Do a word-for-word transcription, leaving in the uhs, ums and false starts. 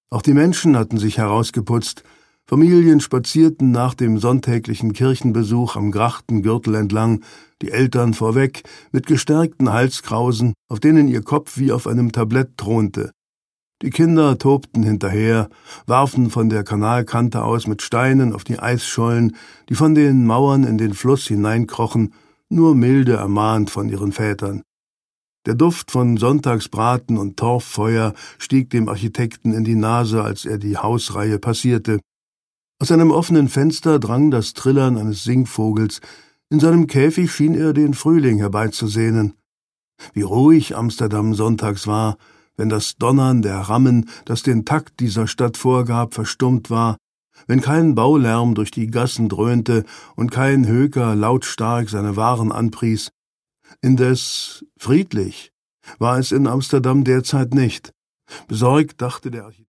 Auch die Menschen hatten sich herausgeputzt. Familien spazierten nach dem sonntäglichen Kirchenbesuch am Grachtengürtel entlang, die Eltern vorweg, mit gestärkten Halskrausen, auf denen ihr Kopf wie auf einem Tablett thronte. Die Kinder tobten hinterher, warfen von der Kanalkante aus mit Steinen auf die Eisschollen, die von den Mauern in den Fluss hineinkrochen, nur milde ermahnt von ihren Vätern. Der Duft von Sonntagsbraten und Torffeuer stieg dem Architekten in die Nase, als er die Hausreihe passierte. Aus einem offenen Fenster drang das Trillern eines Singvogels. In seinem Käfig schien er den Frühling herbeizusehnen. Wie ruhig Amsterdam sonntags war, wenn das Donnern der Rammen, das den Takt dieser Stadt vorgab, verstummt war, wenn kein Baulärm durch die Gassen dröhnte und kein Höker lautstark seine Waren anpries. Indes friedlich war es in Amsterdam derzeit nicht. Besorgt dachte der Architekt